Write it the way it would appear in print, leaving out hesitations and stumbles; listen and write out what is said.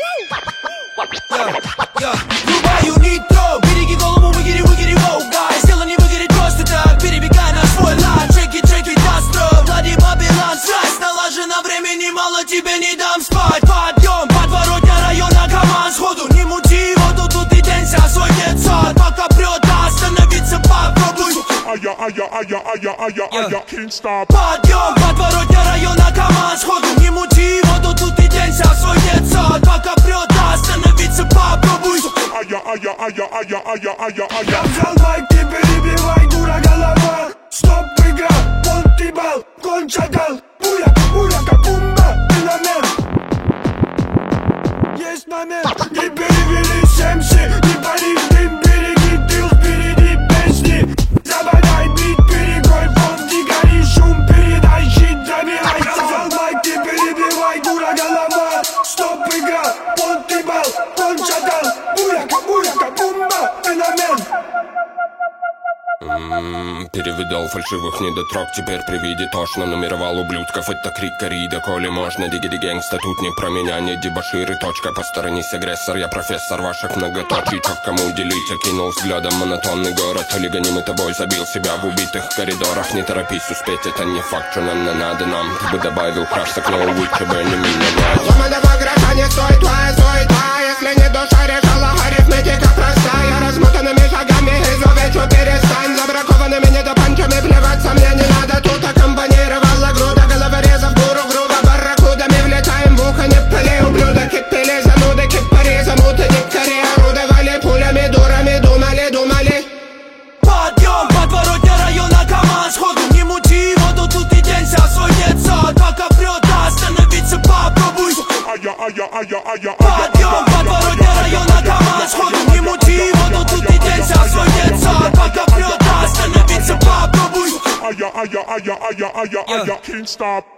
Врубаю нитро, береги голову, выгири, воу, гай. Сделай не выгорит просто так, перебегай на свой лад. Джеки, Дастро, Влади, Бабилан, страсть налажена, времени мало, тебе не дам спать. Подъем, подворотня района, команд сходу. Не мути воду, тут и день ся свой детсад. Пока прет, остановиться попробуй. Can't stop. Подъем, подворотня района, команд сходу. Не мути воду, тут и день ся свой детсад. Пока прет, остановиться попробуй. Я взял майк, ты перебивай, дура голова. Стоп, игра, понтибал, кончатал. Буяка, бумба, феномен. Есть момент. Не перевели семси, не пали в дым, береги тыл, впереди песни. Забодай бит, перегой, помни, гори шум, передай щит, забирай. Я взял майк, ты перебивай, дура голова. Стоп, игра, понтибал, кончатал. Буяка, бумба, феномен. Перевидал фальшивых недотрог, теперь при виде тошно. Нумеровал ублюдков, это крик корида. Коли можно, дигиди гэнгста, тут не про меня, не дебоширы. Точка, посторонись, агрессор, я профессор ваших многоточий. Чё кому уделить, окинул взглядом монотонный город. Олигонимый тобой забил себя в убитых коридорах. Не торопись успеть, это не факт, что надо нам. Ты бы добавил краш, так но лучше бы не миновать. Сумма два гроша не стоит твоя. Если не душа решала, арифметика простая. Размутанными шагами изувечу, перестань. Забракованными недопанчами плеваться мне не надо. Тут аккомпанировала груда головорезов, гуру грубо барракудами. Влетаем в ухо, не пыли, ублюдок. Кипели зануды, кипари, замуты, дикари. Орудовали пулями, дурами, думали. Подъем, подворотня района, команд сходу. Не мути воду, тут и день ся свой детсад. Пока прет, остановиться попробуй. Подъем, подворотня района, команд сходу. Не мути воду, тут и день ся свой детсад. Пока прет, остановиться попробуй. Can't stop.